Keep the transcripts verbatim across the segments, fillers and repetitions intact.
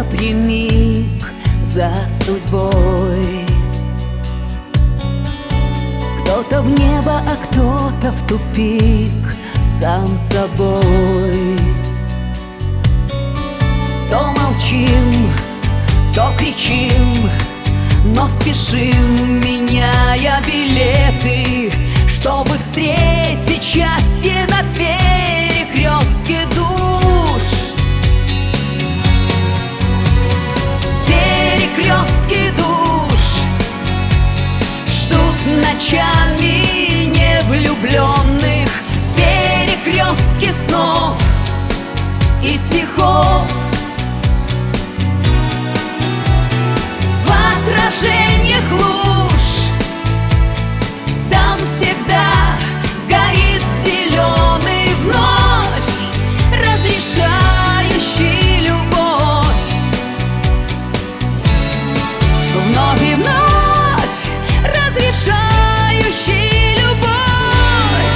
напрямик за судьбой. Кто-то в небо, а кто-то в тупик сам собой. То молчим, то кричим, но спешим, меняя билеты, чтобы встретить счастье на перекрестке душ. Перекрестки душ ждут ночами невлюбленных, перекрестки снов и стихов. В отражениях луж там всегда горит зеленый, вновь разрешающий любовь. Вновь и вновь разрешающий любовь.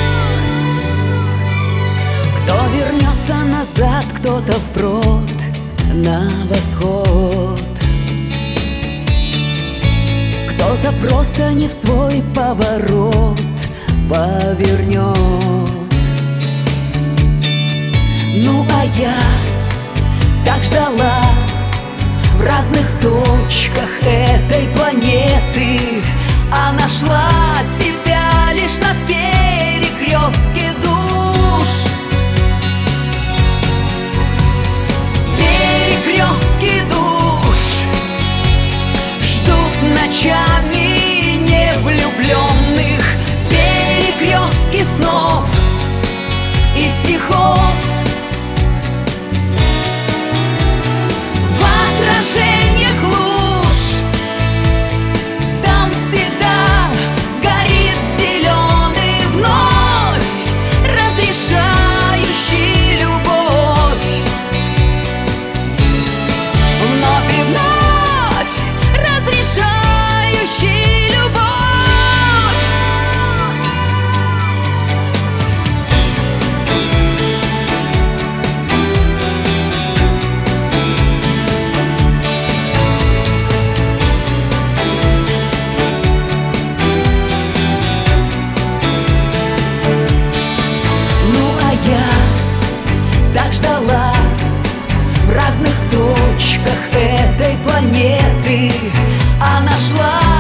Кто вернется назад, кто-то вброд на восход, кто-то просто не в свой поворот повернет. Ну а я так ждала в разных точках этой планеты, а нашла тебя лишь на перекрестке душ. Перекрестки душ ждут ночами невлюбленных, перекрестки снов и стихов. В отражениях луж там всегда горит зеленый, вновь разрешающий любовь. Вновь и вновь разрешающий любовь. Ну а я так ждала в разных точках этой планеты, а нашла